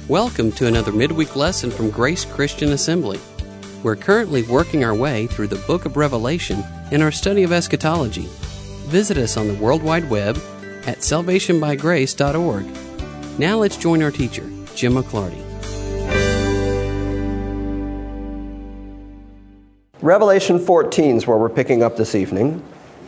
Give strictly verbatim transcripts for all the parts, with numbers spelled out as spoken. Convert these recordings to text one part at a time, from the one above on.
Welcome to another midweek lesson from Grace Christian Assembly. We're currently working our way through the book of Revelation in our study of eschatology. Visit us on the World Wide Web at salvation by grace dot org. Now let's join our teacher, Jim McClarty. Revelation fourteen is where we're picking up this evening.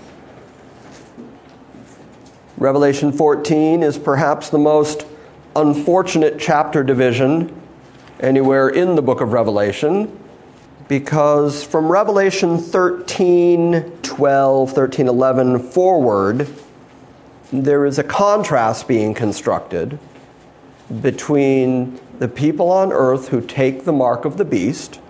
Revelation fourteen is perhaps the most unfortunate chapter division anywhere in the book of Revelation, because from Revelation thirteen, twelve, thirteen, eleven forward, there is a contrast being constructed between the people on earth who take the mark of the beast,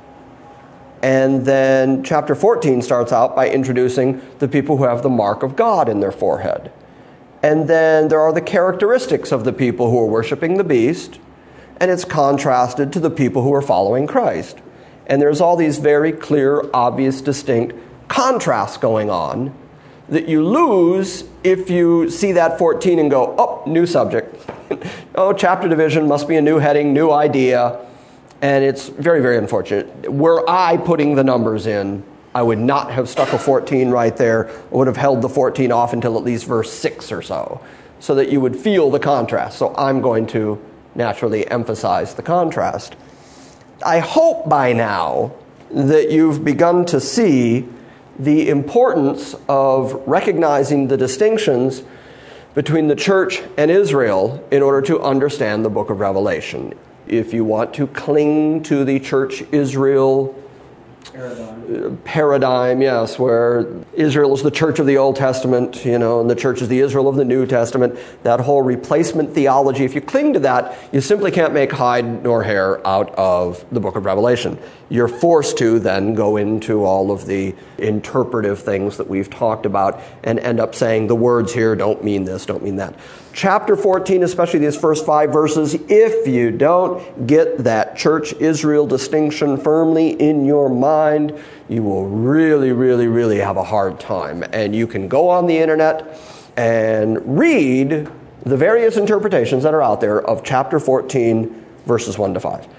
and then chapter fourteen starts out by introducing the people who have the mark of God in their forehead. And then there are the characteristics of the people who are worshiping the beast, and it's contrasted to the people who are following Christ. And there's all these very clear, obvious, distinct contrasts going on that you lose if you see that fourteen and go, oh, new subject. Oh, chapter division must be a new heading, new idea. And it's very, very unfortunate. Were I putting the numbers in, I would not have stuck a fourteen right there. I would have held the fourteen off until at least verse six or so, so that you would feel the contrast. So I'm going to naturally emphasize the contrast. I hope by now that you've begun to see the importance of recognizing the distinctions between the church and Israel in order to understand the book of Revelation. If you want to cling to the church-Israel Paradigm. Paradigm, yes, where Israel is the church of the Old Testament, you know, and the church is the Israel of the New Testament, that whole replacement theology, if you cling to that, you simply can't make hide nor hair out of the book of Revelation. You're forced to then go into all of the interpretive things that we've talked about and end up saying the words here don't mean this, don't mean that. Chapter fourteen, especially these first five verses, if you don't get that church-Israel distinction firmly in your mind, you will really, really, really have a hard time. And you can go on the internet and read the various interpretations that are out there of chapter fourteen, verses one to five.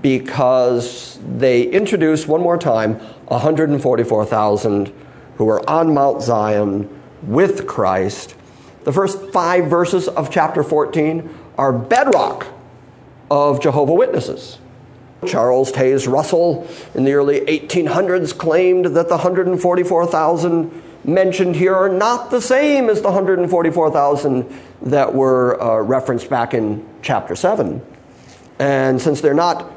Because they introduce, one more time, one hundred forty-four thousand who are on Mount Zion with Christ. The first five verses of chapter fourteen are bedrock of Jehovah's Witnesses. Charles Taze Russell in the early eighteen hundreds claimed that the one hundred forty-four thousand mentioned here are not the same as the one hundred forty-four thousand that were uh, referenced back in chapter seven. And since they're not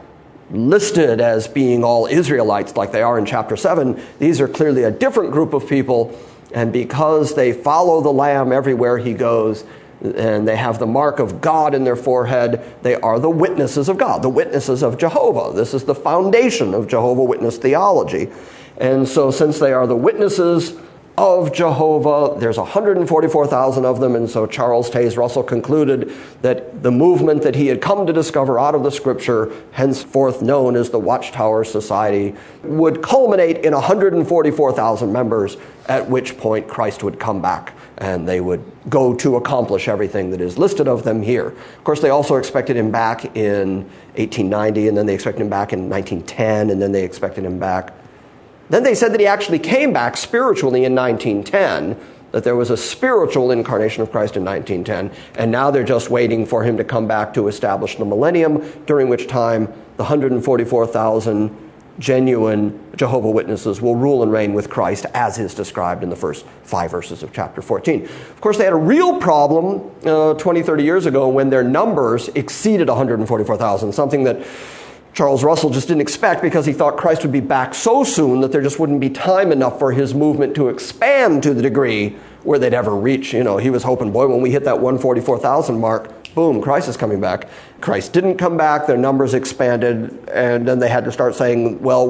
listed as being all Israelites like they are in chapter seven, these are clearly a different group of people. And because they follow the Lamb everywhere he goes, and they have the mark of God in their forehead, they are the witnesses of God, the witnesses of Jehovah. This is the foundation of Jehovah's Witness theology. And so since they are the witnesses of Jehovah, there's one hundred forty-four thousand of them, and so Charles Taze Russell concluded that the movement that he had come to discover out of the Scripture, henceforth known as the Watchtower Society, would culminate in one hundred forty-four thousand members, at which point Christ would come back and they would go to accomplish everything that is listed of them here. Of course, they also expected him back in eighteen ninety, and then they expected him back in nineteen ten, and then they expected him back. Then they said that he actually came back spiritually in nineteen ten, that there was a spiritual incarnation of Christ in nineteen ten, and now they're just waiting for him to come back to establish the millennium, during which time the one hundred forty-four thousand genuine Jehovah's Witnesses will rule and reign with Christ as is described in the first five verses of chapter fourteen. Of course, they had a real problem uh, twenty, thirty years ago when their numbers exceeded one hundred forty-four thousand, something that Charles Russell just didn't expect because he thought Christ would be back so soon that there just wouldn't be time enough for his movement to expand to the degree where they'd ever reach. You know, he was hoping, boy, when we hit that one hundred forty-four thousand mark, boom, Christ is coming back. Christ didn't come back, their numbers expanded, and then they had to start saying, well,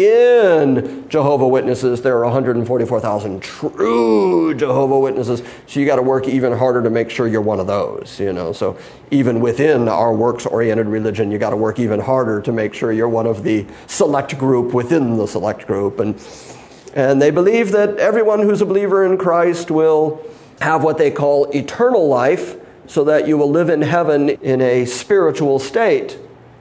within Jehovah's Witnesses, there are one hundred forty-four thousand true Jehovah's Witnesses, so you got to work even harder to make sure you're one of those, you know. So even within our works-oriented religion, you got to work even harder to make sure you're one of the select group within the select group. And and they believe that everyone who's a believer in Christ will have what they call eternal life, so that you will live in heaven in a spiritual state.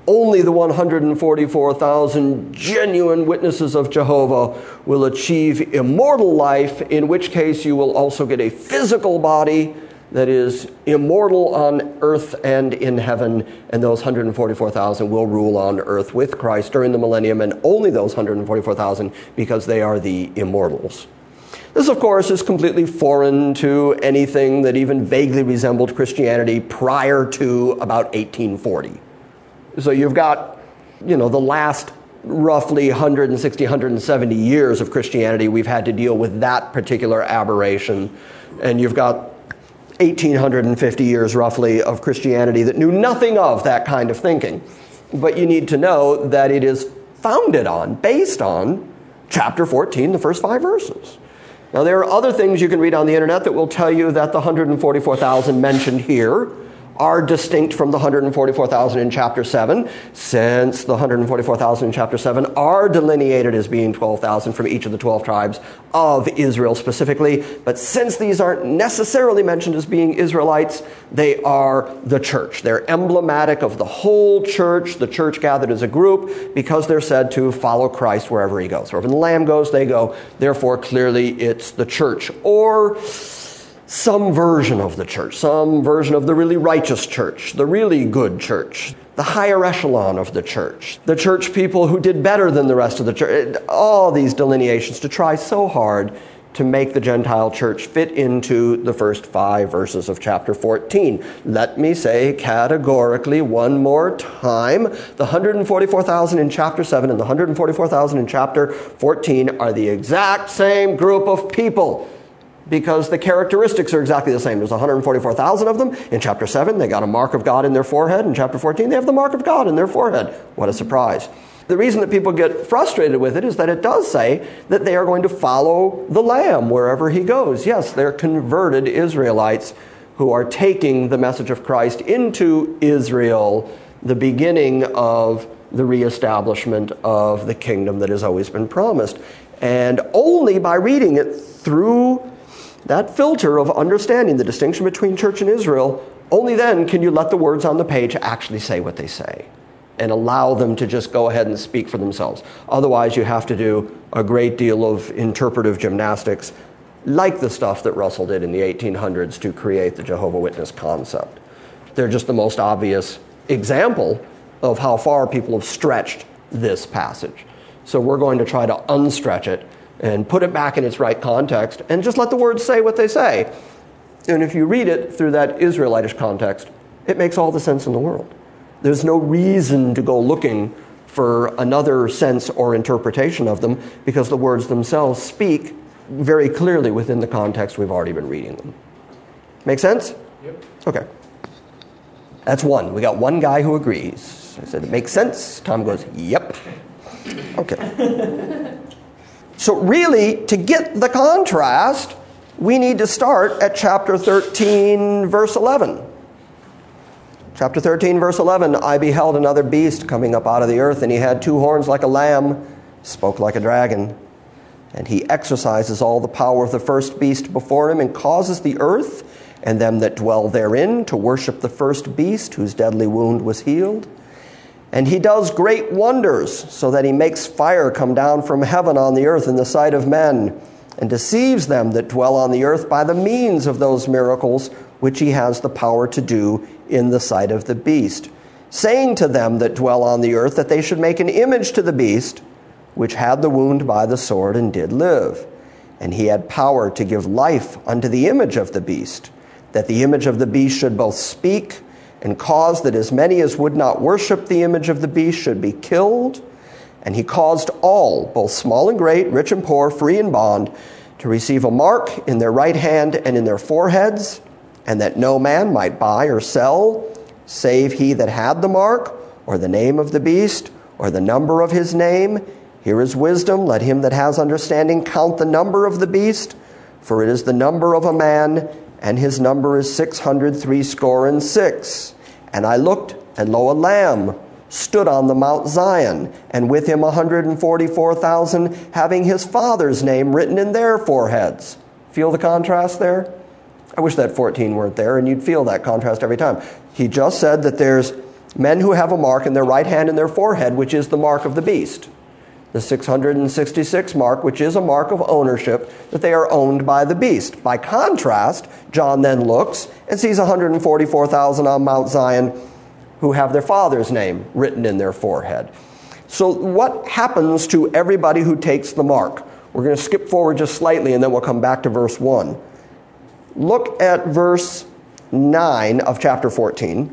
Only the one hundred forty-four thousand genuine witnesses of Jehovah will achieve immortal life, in which case you will also get a physical body that is immortal on earth and in heaven, and those one hundred forty-four thousand will rule on earth with Christ during the millennium, and only those one hundred forty-four thousand because they are the immortals. This, of course, is completely foreign to anything that even vaguely resembled Christianity prior to about eighteen forty. So you've got, you know, the last roughly one hundred sixty, one hundred seventy years of Christianity, we've had to deal with that particular aberration. And you've got eighteen fifty years roughly of Christianity that knew nothing of that kind of thinking. But you need to know that it is founded on, based on, chapter fourteen, the first five verses. Now, there are other things you can read on the internet that will tell you that the one hundred forty-four thousand mentioned here are distinct from the one hundred forty-four thousand in chapter seven, since the one hundred forty-four thousand in chapter seven are delineated as being twelve thousand from each of the twelve tribes of Israel specifically. But since these aren't necessarily mentioned as being Israelites, they are the church. They're emblematic of the whole church, the church gathered as a group, because they're said to follow Christ wherever he goes. Wherever the Lamb goes, they go. Therefore, clearly, it's the church. Or some version of the church, some version of the really righteous church, the really good church, the higher echelon of the church, the church people who did better than the rest of the church. All these delineations to try so hard to make the Gentile church fit into the first five verses of chapter fourteen. Let me say categorically one more time, the one hundred forty-four thousand in chapter seven and the one hundred forty-four thousand in chapter fourteen are the exact same group of people, because the characteristics are exactly the same. There's one hundred forty-four thousand of them. In chapter seven, they got a mark of God in their forehead. In chapter fourteen, they have the mark of God in their forehead. What a surprise. The reason that people get frustrated with it is that it does say that they are going to follow the Lamb wherever he goes. Yes, they're converted Israelites who are taking the message of Christ into Israel, the beginning of the reestablishment of the kingdom that has always been promised. And only by reading it through that filter of understanding the distinction between church and Israel, only then can you let the words on the page actually say what they say and allow them to just go ahead and speak for themselves. Otherwise, you have to do a great deal of interpretive gymnastics, like the stuff that Russell did in the eighteen hundreds to create the Jehovah's Witness concept. They're just the most obvious example of how far people have stretched this passage. So we're going to try to unstretch it and put it back in its right context and just let the words say what they say. And if you read it through that Israelitish context, it makes all the sense in the world. There's no reason to go looking for another sense or interpretation of them, because the words themselves speak very clearly within the context we've already been reading them. Make sense? Yep. Okay. That's one. We got one guy who agrees. I said, it makes sense. Tom goes, yep. Okay. So really, to get the contrast, we need to start at chapter thirteen, verse eleven. Chapter thirteen, verse eleven, I beheld another beast coming up out of the earth, and he had two horns like a lamb, spoke like a dragon. And he exercises all the power of the first beast before him, and causes the earth and them that dwell therein to worship the first beast, whose deadly wound was healed. And he does great wonders, so that he makes fire come down from heaven on the earth in the sight of men, and deceives them that dwell on the earth by the means of those miracles which he has the power to do in the sight of the beast, saying to them that dwell on the earth that they should make an image to the beast, which had the wound by the sword and did live. And he had power to give life unto the image of the beast, that the image of the beast should both speak and cause that as many as would not worship the image of the beast should be killed. And he caused all, both small and great, rich and poor, free and bond, to receive a mark in their right hand and in their foreheads, and that no man might buy or sell, save he that had the mark, or the name of the beast, or the number of his name. Here is wisdom. Let him that has understanding count the number of the beast, for it is the number of a man, and his number is six hundred threescore and six. And I looked, and lo, a lamb stood on the Mount Zion, and with him one hundred forty-four thousand, having his father's name written in their foreheads. Feel the contrast there? I wish that fourteen weren't there, and you'd feel that contrast every time. He just said that there's Men who have a mark in their right hand and their forehead, which is the mark of the beast. The six hundred sixty-six mark, which is a mark of ownership, that they are owned by the beast. By contrast, John then looks and sees one hundred forty-four thousand on Mount Zion who have their father's name written in their forehead. So what happens to everybody who takes the mark? We're going to skip forward just slightly and then we'll come back to verse one. Look at verse nine of chapter fourteen.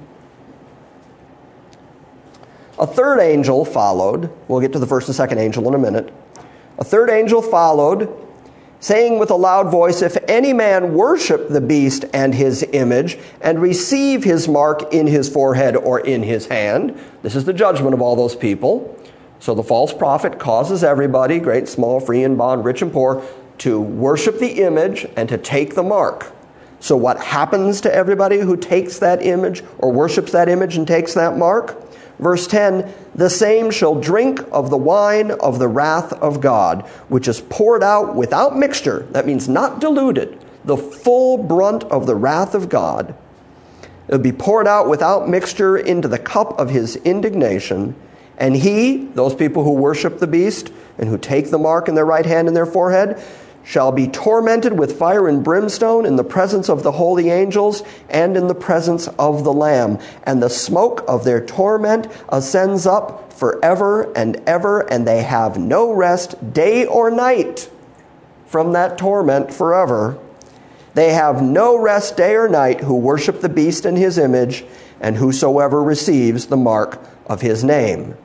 A third angel followed. We'll get to the first and second angel in a minute. A third angel followed, saying with a loud voice, if any man worship the beast and his image, and receive his mark in his forehead or in his hand, this is the judgment of all those people. So the false prophet causes everybody, great, small, free and bond, rich and poor, to worship the image and to take the mark. So what happens to everybody who takes that image or worships that image and takes that mark? Verse ten, the same shall drink of the wine of the wrath of God, which is poured out without mixture. That means not diluted. The full brunt of the wrath of God. It will be poured out without mixture into the cup of his indignation. And he, those people who worship the beast and who take the mark in their right hand and their forehead, shall be tormented with fire and brimstone in the presence of the holy angels and in the presence of the Lamb. And the smoke of their torment ascends up forever and ever, and they have no rest day or night from that torment forever. They have no rest day or night who worship the beast and his image, and whosoever receives the mark of his name.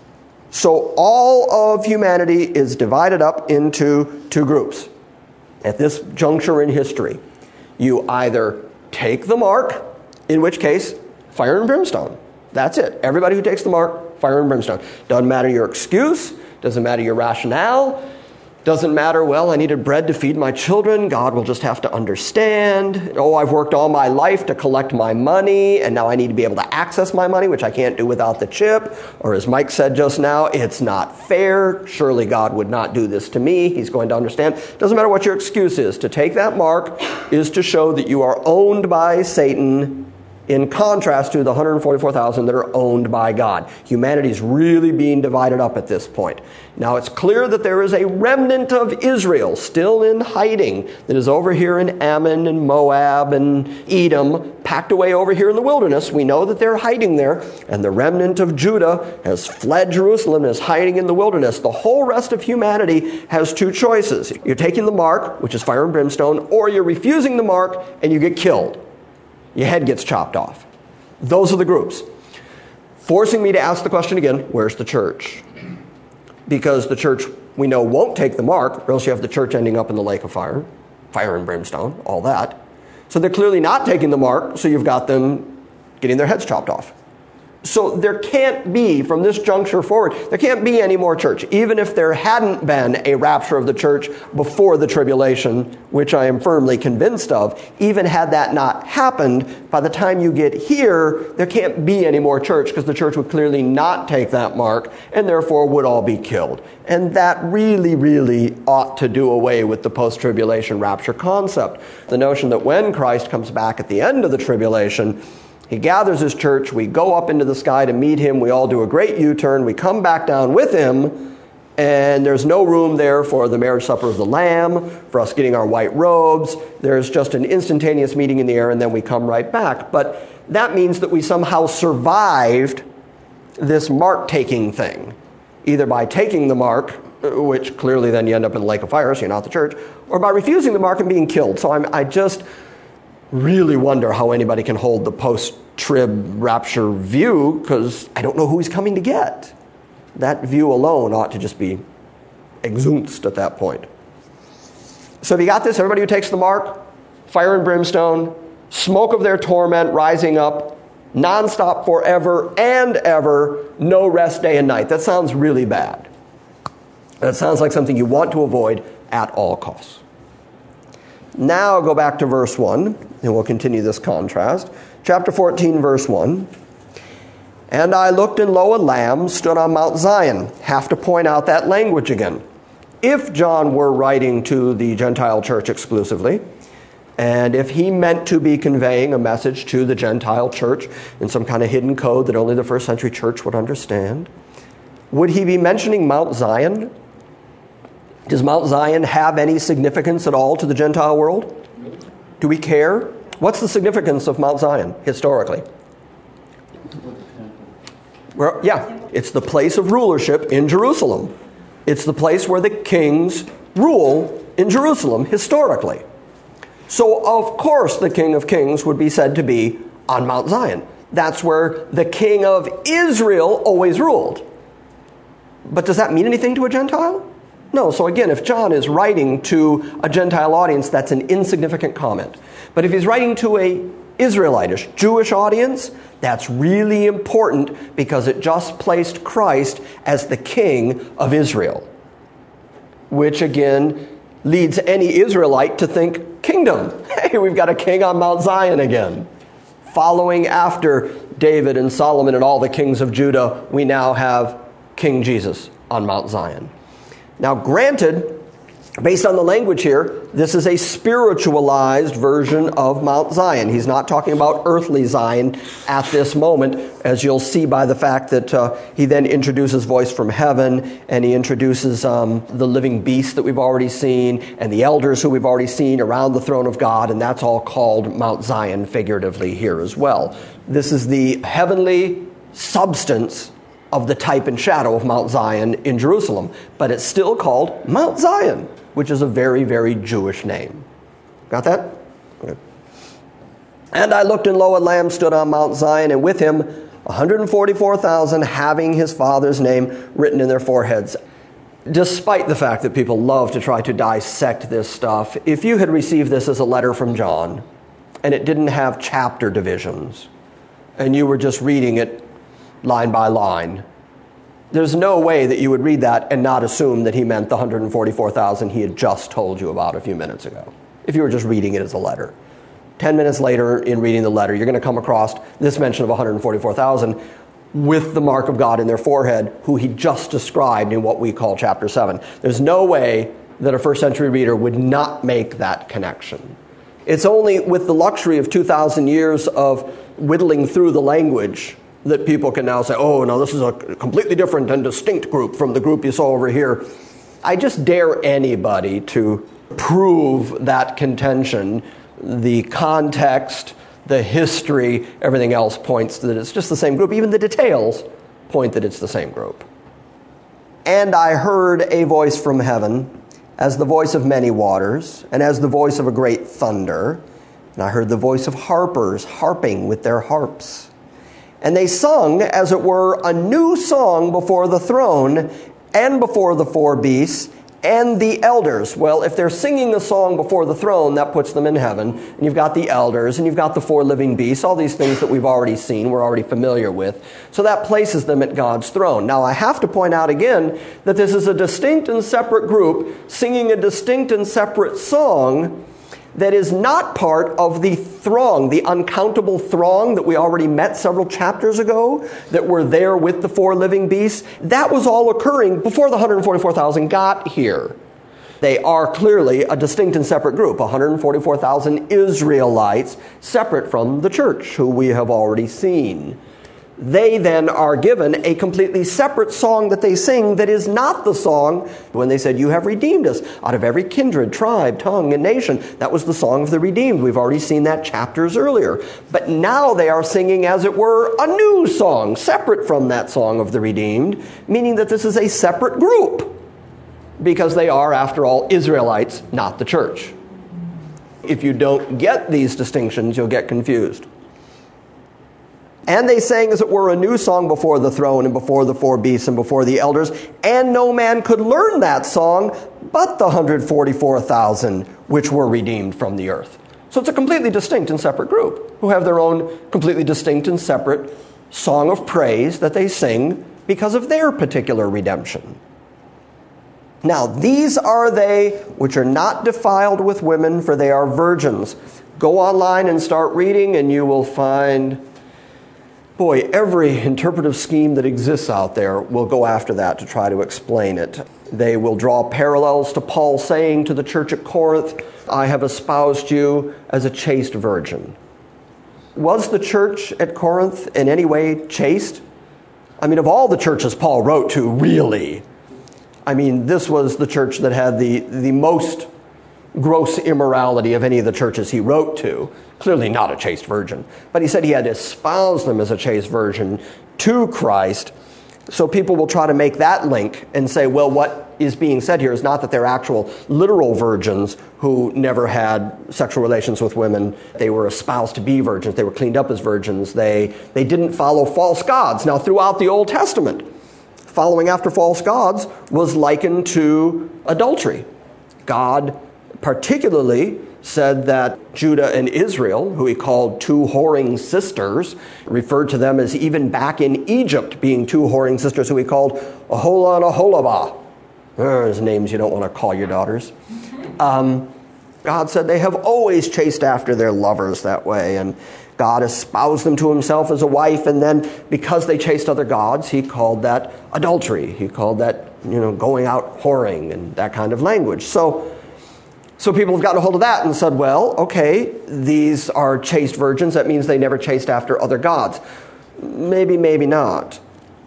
So all of humanity is divided up into two groups. At this juncture in history, you either take the mark, in which case, fire and brimstone. That's it. Everybody who takes the mark, fire and brimstone. Doesn't matter your excuse, doesn't matter your rationale, doesn't matter, well, I needed bread to feed my children. God will just have to understand. Oh, I've worked all my life to collect my money, and now I need to be able to access my money, which I can't do without the chip. Or as Mike said just now, it's not fair. Surely God would not do this to me. He's going to understand. Doesn't matter what your excuse is. To take that mark is to show that you are owned by Satan, in contrast to the one hundred forty-four thousand that are owned by God. Humanity is really being divided up at this point. Now it's clear that there is a remnant of Israel still in hiding that is over here in Ammon and Moab and Edom, packed away over here in the wilderness. We know that they're hiding there, and the remnant of Judah has fled Jerusalem and is hiding in the wilderness. The whole rest of humanity has two choices. You're taking the mark, which is fire and brimstone, or you're refusing the mark and you get killed. Your head gets chopped off. Those are the groups. Forcing me to ask the question again, where's the church? Because the church, we know, won't take the mark, or else you have the church ending up in the lake of fire, fire and brimstone, all that. So they're clearly not taking the mark, so you've got them getting their heads chopped off. So there can't be, from this juncture forward, there can't be any more church. Even if there hadn't been a rapture of the church before the tribulation, which I am firmly convinced of, even had that not happened, by the time you get here, there can't be any more church because the church would clearly not take that mark and therefore would all be killed. And that really, really ought to do away with the post-tribulation rapture concept. The notion that when Christ comes back at the end of the tribulation, he gathers his church, we go up into the sky to meet him, we all do a great U-turn, we come back down with him, and there's no room there for the marriage supper of the Lamb, for us getting our white robes. There's just an instantaneous meeting in the air, and then we come right back. But that means that we somehow survived this mark-taking thing, either by taking the mark, which clearly then you end up in the lake of fire, so you're not the church, or by refusing the mark and being killed. So I'm, I just really wonder how anybody can hold the post-trib rapture view, because I don't know who he's coming to get. That view alone ought to just be exunced at that point. So have you got this? Everybody who takes the mark, fire and brimstone, smoke of their torment rising up, nonstop forever and ever, no rest day and night. That sounds really bad. That sounds like something you want to avoid at all costs. Now go back to verse one, and we'll continue this contrast. Chapter fourteen, verse one. And I looked, and lo, a lamb stood on Mount Zion. Have to point out that language again. If John were writing to the Gentile church exclusively, And if he meant to be conveying a message to the Gentile church in some kind of hidden code that only the first century church would understand, would he be mentioning Mount Zion? Does Mount Zion have any significance at all to the Gentile world? Do we care? What's the significance of Mount Zion historically? Well, yeah, it's the place of rulership in Jerusalem. It's the place where the kings rule in Jerusalem historically. So, of course, the King of Kings would be said to be on Mount Zion. That's where the King of Israel always ruled. But does that mean anything to a Gentile? No. So again, if John is writing to a Gentile audience, that's an insignificant comment. But if he's writing to a Israelitish, Jewish audience, that's really important because it just placed Christ as the King of Israel, which again leads any Israelite to think kingdom. Hey, we've got a king on Mount Zion again. Following after David and Solomon and all the kings of Judah, we now have King Jesus on Mount Zion. Now, granted, based on the language here, this is a spiritualized version of Mount Zion. He's not talking about earthly Zion at this moment, as you'll see by the fact that uh, he then introduces voice from heaven, and he introduces um, the living beast that we've already seen, and the elders who we've already seen around the throne of God, and that's all called Mount Zion figuratively here as well. This is the heavenly substance of the type and shadow of Mount Zion in Jerusalem, but it's still called Mount Zion, which is a very, very Jewish name. Got that? Okay. And I looked, and lo, a lamb stood on Mount Zion, and with him one hundred forty-four thousand, having his father's name written in their foreheads. Despite the fact that people love to try to dissect this stuff, if you had received this as a letter from John, and it didn't have chapter divisions, and you were just reading it line by line, there's no way that you would read that and not assume that he meant the one hundred forty-four thousand he had just told you about a few minutes ago, if you were just reading it as a letter. Ten minutes later, in reading the letter, you're going to come across this mention of one hundred forty-four thousand with the mark of God in their forehead, who he just described in what we call chapter seven. There's no way that a first century reader would not make that connection. It's only with the luxury of two thousand years of whittling through the language that people can now say, oh, no, this is a completely different and distinct group from the group you saw over here. I just dare anybody to prove that contention. The context, the history, everything else points that it's just the same group. Even the details point that it's the same group. And I heard a voice from heaven, as the voice of many waters, and as the voice of a great thunder. And I heard the voice of harpers harping with their harps. And they sung, as it were, a new song before the throne and before the four beasts and the elders. Well, if they're singing a song before the throne, that puts them in heaven. And you've got the elders, and you've got the four living beasts, all these things that we've already seen, we're already familiar with. So that places them at God's throne. Now, I have to point out again that this is a distinct and separate group singing a distinct and separate song that is not part of the throng, the uncountable throng that we already met several chapters ago, that were there with the four living beasts. That was all occurring before the one hundred forty-four thousand got here. They are clearly a distinct and separate group, one hundred forty-four thousand Israelites, separate from the church, who we have already seen. They then are given a completely separate song that they sing that is not the song when they said, you have redeemed us out of every kindred, tribe, tongue, and nation. That was the song of the redeemed. We've already seen that chapters earlier. But now they are singing, as it were, a new song, separate from that song of the redeemed, meaning that this is a separate group, because they are, after all, Israelites, not the church. If you don't get these distinctions, you'll get confused. And they sang, as it were, a new song before the throne and before the four beasts and before the elders. And no man could learn that song but the one hundred forty-four thousand which were redeemed from the earth. So it's a completely distinct and separate group who have their own completely distinct and separate song of praise that they sing because of their particular redemption. Now, these are they which are not defiled with women, for they are virgins. Go online and start reading, and you will find Boy, every interpretive scheme that exists out there will go after that to try to explain it. They will draw parallels to Paul saying to the church at Corinth, I have espoused you as a chaste virgin. Was the church at Corinth in any way chaste? I mean, of all the churches Paul wrote to, really, I mean, this was the church that had the, the most gross immorality of any of the churches he wrote to. Clearly not a chaste virgin. But he said he had espoused them as a chaste virgin to Christ. So people will try to make that link and say, well, what is being said here is not that they're actual literal virgins who never had sexual relations with women. They were espoused to be virgins. They were cleaned up as virgins. They, they didn't follow false gods. Now, throughout the Old Testament, following after false gods was likened to adultery. God particularly said that Judah and Israel, who he called two whoring sisters, referred to them as even back in Egypt being two whoring sisters who he called Aholah and Aholabah. There's names you don't want to call your daughters. Um, God said they have always chased after their lovers that way, and God espoused them to himself as a wife, and then because they chased other gods, he called that adultery. He called that, you know, going out whoring and that kind of language. So So people have gotten a hold of that and said, well, okay, these are chaste virgins. That means they never chased after other gods. Maybe, maybe not.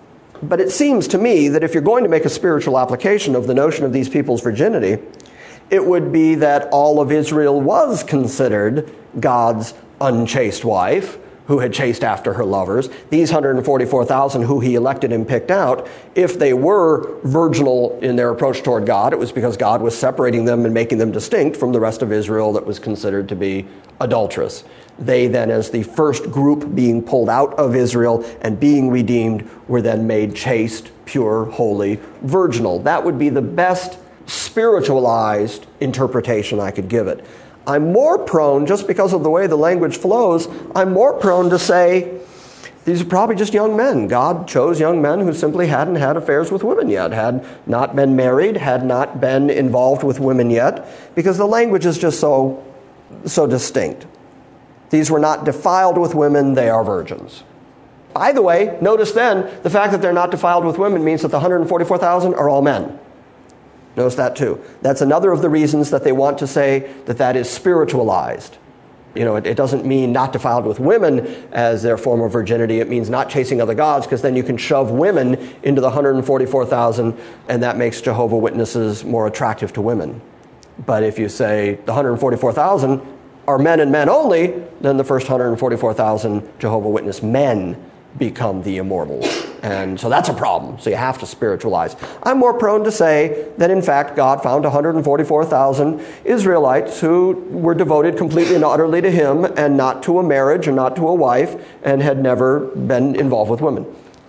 But it seems to me that if you're going to make a spiritual application of the notion of these people's virginity, it would be that all of Israel was considered God's unchaste wife, who had chased after her lovers. These one hundred forty-four thousand who he elected and picked out, if they were virginal in their approach toward God, it was because God was separating them and making them distinct from the rest of Israel that was considered to be adulterous. They then, as the first group being pulled out of Israel and being redeemed, were then made chaste, pure, holy, virginal. That would be the best spiritualized interpretation I could give it. I'm more prone, just because of the way the language flows, I'm more prone to say, these are probably just young men. God chose young men who simply hadn't had affairs with women yet, had not been married, had not been involved with women yet, because the language is just so, so distinct. These were not defiled with women, they are virgins. By the way, notice then, the fact that they're not defiled with women means that the one hundred forty-four thousand are all men. Notice that too. That's another of the reasons that they want to say that that is spiritualized. You know, it, it doesn't mean not defiled with women as their form of virginity. It means not chasing other gods, because then you can shove women into the one hundred forty-four thousand, and that makes Jehovah's Witnesses more attractive to women. But if you say the one hundred forty-four thousand are men and men only, then the first one hundred forty-four thousand Jehovah's Witness men become the immortals. And so that's a problem. So you have to spiritualize. I'm more prone to say that, in fact, God found one hundred forty-four thousand Israelites who were devoted completely and utterly to him and not to a marriage and not to a wife and had never been involved with women.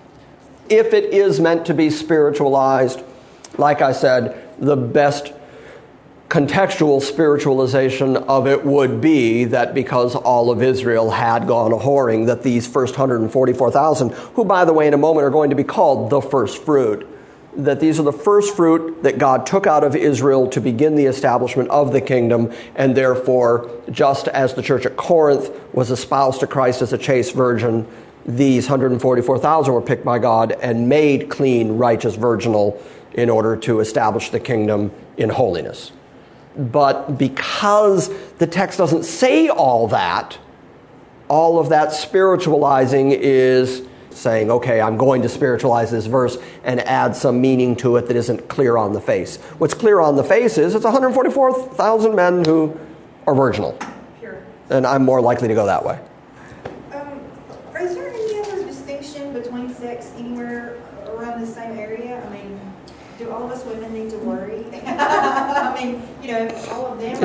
If it is meant to be spiritualized, like I said, the best contextual spiritualization of it would be that because all of Israel had gone a-whoring, that these first one hundred forty-four thousand, who, by the way, in a moment are going to be called the first fruit, that these are the first fruit that God took out of Israel to begin the establishment of the kingdom, and therefore, just as the church at Corinth was espoused to Christ as a chaste virgin, these one hundred forty-four thousand were picked by God and made clean, righteous, virginal in order to establish the kingdom in holiness. But because the text doesn't say all that, all of that spiritualizing is saying, okay, I'm going to spiritualize this verse and add some meaning to it that isn't clear on the face. What's clear on the face is it's one hundred forty-four thousand men who are virginal. Pure. And I'm more likely to go that way. Um, is there any other distinction between sex anywhere around the same area? I mean, do all of us women need to worry? I mean, you know, all of them.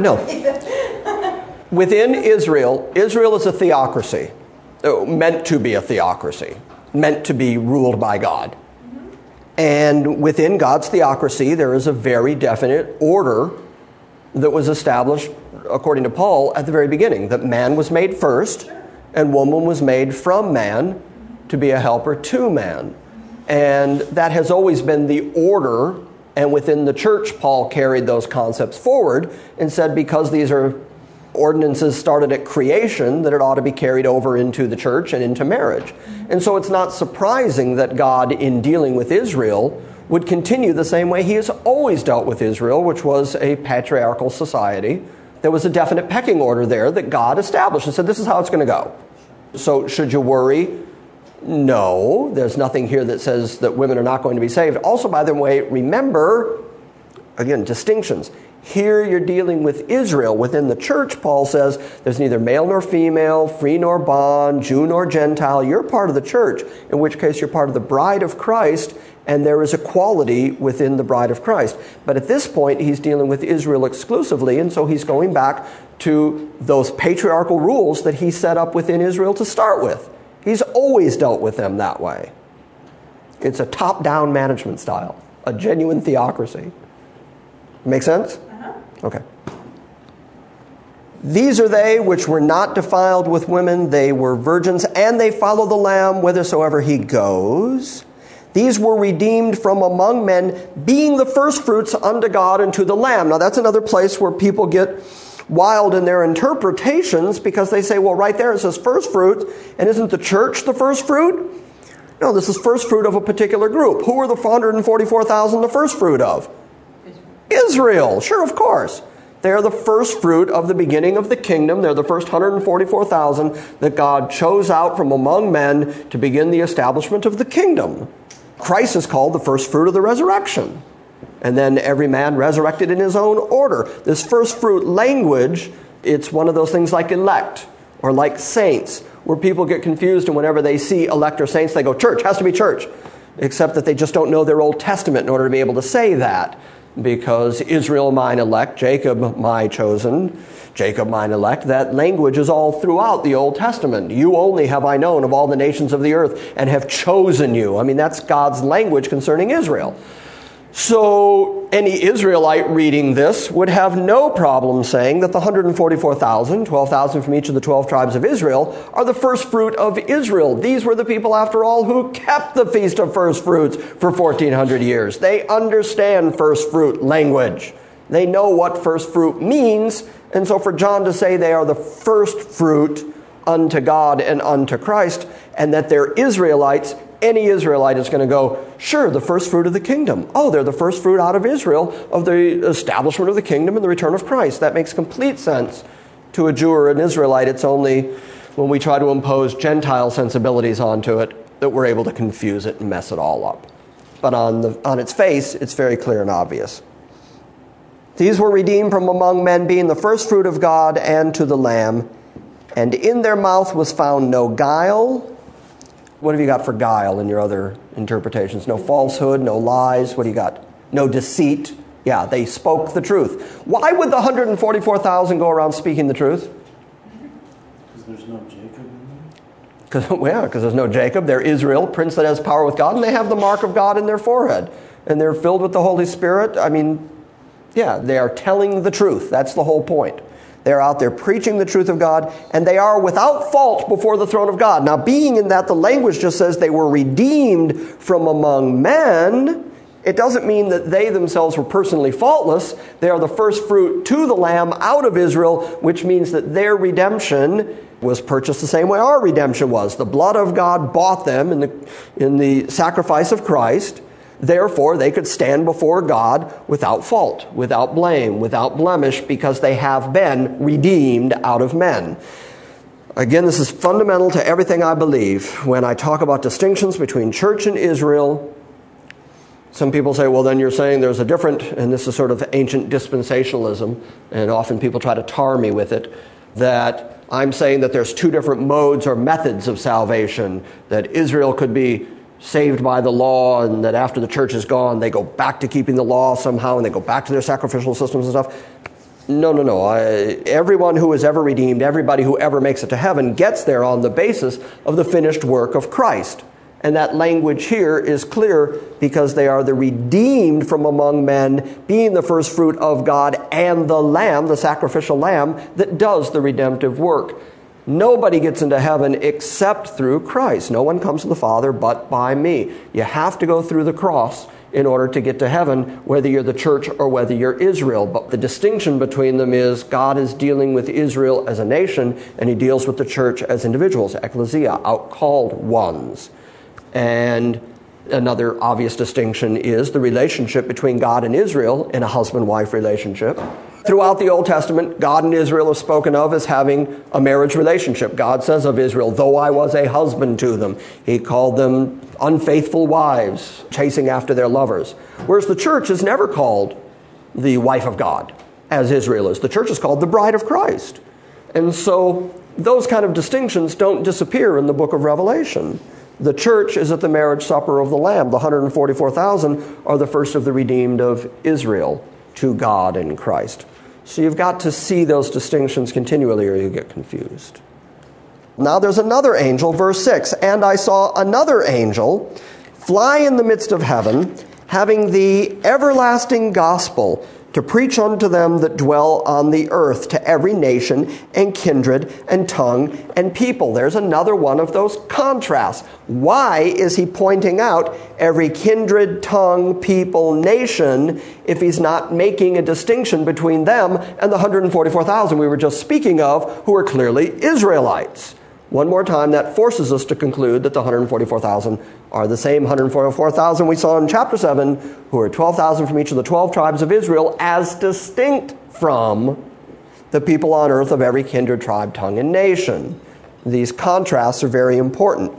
No. Within Israel, Israel is a theocracy, meant to be a theocracy, meant to be ruled by God. Mm-hmm. And within God's theocracy, there is a very definite order that was established, according to Paul, at the very beginning, that man was made first, sure, and woman was made from man, mm-hmm, to be a helper to man. And that has always been the order, and within the church, Paul carried those concepts forward and said, because these are ordinances started at creation, that it ought to be carried over into the church and into marriage. And so it's not surprising that God, in dealing with Israel, would continue the same way he has always dealt with Israel, which was a patriarchal society. There was a definite pecking order there that God established and said, this is how it's going to go. So should you worry? No, there's nothing here that says that women are not going to be saved. Also, by the way, remember, again, distinctions. Here you're dealing with Israel. Within the church, Paul says, there's neither male nor female, free nor bond, Jew nor Gentile. You're part of the church, in which case you're part of the bride of Christ, and there is equality within the bride of Christ. But at this point, he's dealing with Israel exclusively, and so he's going back to those patriarchal rules that he set up within Israel to start with. He's always dealt with them that way. It's a top-down management style, a genuine theocracy. Make sense? Okay. These are they which were not defiled with women. They were virgins, and they follow the Lamb whithersoever he goes. These were redeemed from among men, being the firstfruits unto God and to the Lamb. Now that's another place where people get wild in their interpretations, because they say, well, right there it says first fruit, and isn't the church the first fruit? No, this is first fruit of a particular group. Who are the one hundred forty-four thousand the first fruit of? Israel, sure, of course. They're the first fruit of the beginning of the kingdom. They're the first one hundred forty-four thousand that God chose out from among men to begin the establishment of the kingdom. Christ is called the first fruit of the resurrection. And then every man resurrected in his own order. This first fruit language, it's one of those things like elect or like saints, where people get confused, and whenever they see elect or saints, they go, church, has to be church. Except that they just don't know their Old Testament in order to be able to say that. Because Israel mine elect, Jacob my chosen, Jacob mine elect, that language is all throughout the Old Testament. You only have I known of all the nations of the earth and have chosen you. I mean, that's God's language concerning Israel. So any Israelite reading this would have no problem saying that the one hundred forty-four thousand, twelve thousand from each of the twelve tribes of Israel, are the first fruit of Israel. These were the people, after all, who kept the Feast of First Fruits for fourteen hundred years. They understand first fruit language. They know what first fruit means. And so for John to say they are the first fruit unto God and unto Christ, and that they're Israelites, any Israelite is going to go, sure, the first fruit of the kingdom. Oh, they're the first fruit out of Israel of the establishment of the kingdom and the return of Christ. That makes complete sense to a Jew or an Israelite. It's only when we try to impose Gentile sensibilities onto it that we're able to confuse it and mess it all up. But on, the, on its face, it's very clear and obvious. These were redeemed from among men, being the first fruit of God and to the Lamb. And in their mouth was found no guile. What have you got for guile in your other interpretations? No falsehood, no lies. What do you got? No deceit. Yeah, they spoke the truth. Why would the one hundred forty-four thousand go around speaking the truth? Because there's no Jacob in them? Because, well, yeah, because there's no Jacob. They're Israel, prince that has power with God, and they have the mark of God in their forehead. And they're filled with the Holy Spirit. I mean, yeah, they are telling the truth. That's the whole point. They're out there preaching the truth of God, and they are without fault before the throne of God. Now, being in that the language just says they were redeemed from among men, it doesn't mean that they themselves were personally faultless. They are the first fruit to the Lamb out of Israel, which means that their redemption was purchased the same way our redemption was. The blood of God bought them in the, in the sacrifice of Christ. Therefore, they could stand before God without fault, without blame, without blemish, because they have been redeemed out of men. Again, this is fundamental to everything I believe. When I talk about distinctions between church and Israel, some people say, well, then you're saying there's a different, and this is sort of ancient dispensationalism, and often people try to tar me with it, that I'm saying that there's two different modes or methods of salvation, that Israel could be saved by the law, and that after the church is gone, they go back to keeping the law somehow, and they go back to their sacrificial systems and stuff. No, no, no. I, everyone who is ever redeemed, everybody who ever makes it to heaven gets there on the basis of the finished work of Christ. And that language here is clear because they are the redeemed from among men, being the first fruit of God and the Lamb, the sacrificial Lamb, that does the redemptive work. Nobody gets into heaven except through Christ. No one comes to the Father but by me. You have to go through the cross in order to get to heaven, whether you're the church or whether you're Israel. But the distinction between them is God is dealing with Israel as a nation, and he deals with the church as individuals, ecclesia, outcalled ones. And another obvious distinction is the relationship between God and Israel in a husband-wife relationship. Throughout the Old Testament, God and Israel are spoken of as having a marriage relationship. God says of Israel, though I was a husband to them, he called them unfaithful wives, chasing after their lovers. Whereas the church is never called the wife of God, as Israel is. The church is called the bride of Christ. And so those kind of distinctions don't disappear in the book of Revelation. The church is at the marriage supper of the Lamb. The one hundred forty-four thousand are the first of the redeemed of Israel to God in Christ. So you've got to see those distinctions continually or you get confused. Now there's another angel, verse six. And I saw another angel fly in the midst of heaven, having the everlasting gospel to preach unto them that dwell on the earth, to every nation and kindred and tongue and people. There's another one of those contrasts. Why is he pointing out every kindred, tongue, people, nation, if he's not making a distinction between them and the one hundred forty-four thousand we were just speaking of, who are clearly Israelites? One more time, that forces us to conclude that the one hundred forty-four thousand are the same one hundred forty-four thousand we saw in chapter seven, who are twelve thousand from each of the twelve tribes of Israel, as distinct from the people on earth of every kindred, tribe, tongue, and nation. These contrasts are very important.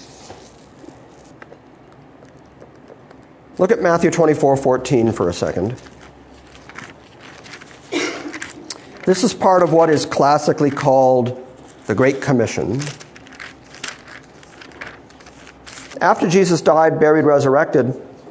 Look at Matthew twenty-four fourteen for a second. This is part of what is classically called the Great Commission. After Jesus died, buried, resurrected,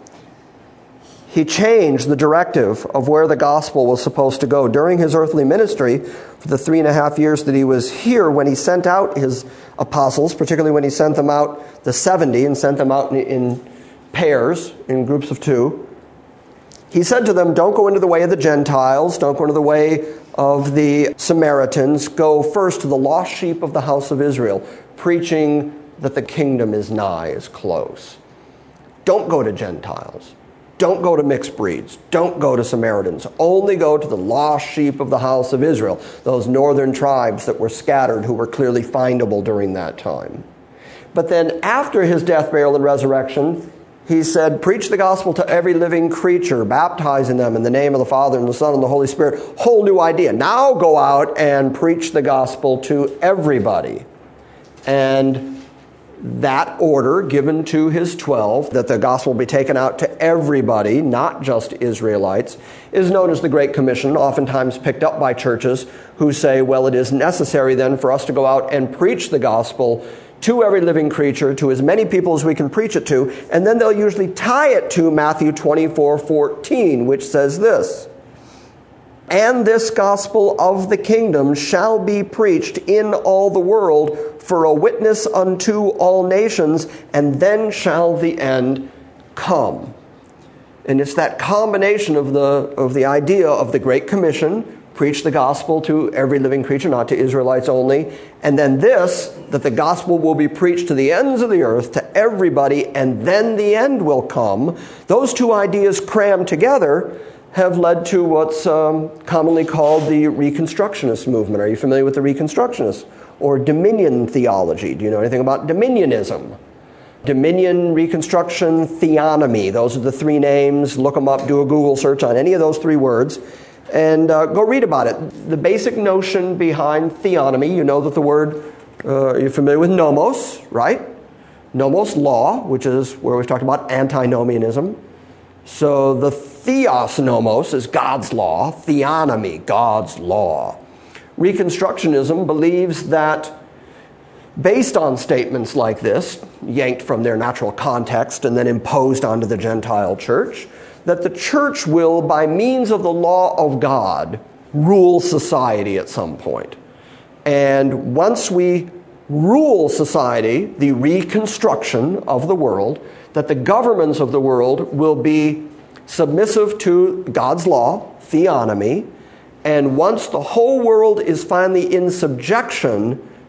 he changed the directive of where the gospel was supposed to go. During his earthly ministry, for the three and a half years that he was here, when he sent out his apostles, particularly when he sent them out, the seventy, and sent them out in, in pairs, in groups of two, he said to them, don't go into the way of the Gentiles, don't go into the way of the Samaritans, go first to the lost sheep of the house of Israel, preaching that the kingdom is nigh, is close. Don't go to Gentiles. Don't go to mixed breeds. Don't go to Samaritans. Only go to the lost sheep of the house of Israel, those northern tribes that were scattered, who were clearly findable during that time. But then after his death, burial, and resurrection, he said, preach the gospel to every living creature, baptizing them in the name of the Father and the Son and the Holy Spirit. Whole new idea. Now go out and preach the gospel to everybody. And that order given to his twelve, that the gospel be taken out to everybody, not just Israelites, is known as the Great Commission, oftentimes picked up by churches who say, well, it is necessary then for us to go out and preach the gospel to every living creature, to as many people as we can preach it to, and then they'll usually tie it to Matthew twenty-four fourteen, which says this, and this gospel of the kingdom shall be preached in all the world for a witness unto all nations, and then shall the end come. And it's that combination of the, of the idea of the Great Commission, preach the gospel to every living creature, not to Israelites only. And then this, that the gospel will be preached to the ends of the earth, to everybody, and then the end will come. Those two ideas crammed together have led to what's um, commonly called the Reconstructionist movement. Are you familiar with the Reconstructionists? Or Dominion theology. Do you know anything about Dominionism? Dominion, Reconstruction, Theonomy. Those are the three names. Look them up. Do a Google search on any of those three words. And uh, go read about it. The basic notion behind theonomy, you know that the word, uh, you're familiar with nomos, right? Nomos, law, which is where we've talked about antinomianism. So the theos nomos is God's law. Theonomy, God's law. Reconstructionism believes that based on statements like this, yanked from their natural context and then imposed onto the Gentile church, that the church will, by means of the law of God, rule society at some point. And once we rule society, the reconstruction of the world, that the governments of the world will be submissive to God's law, theonomy, and once the whole world is finally in subjection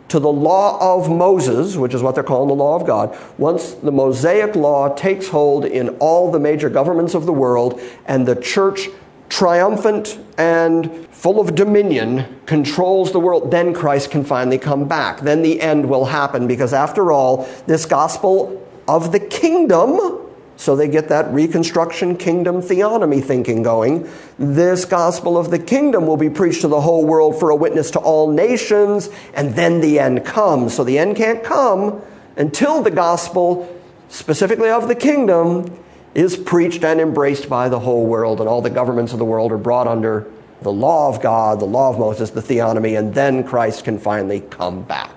to the law of Moses, which is what they're calling the law of God, once the Mosaic law takes hold in all the major governments of the world and the church, triumphant and full of dominion, controls the world, then Christ can finally come back. Then the end will happen, because after all, this gospel of the kingdom, so they get that Reconstruction kingdom theonomy thinking going, this gospel of the kingdom will be preached to the whole world for a witness to all nations, and then the end comes. So the end can't come until the gospel, specifically of the kingdom, is preached and embraced by the whole world, and all the governments of the world are brought under the law of God, the law of Moses, the theonomy, and then Christ can finally come back.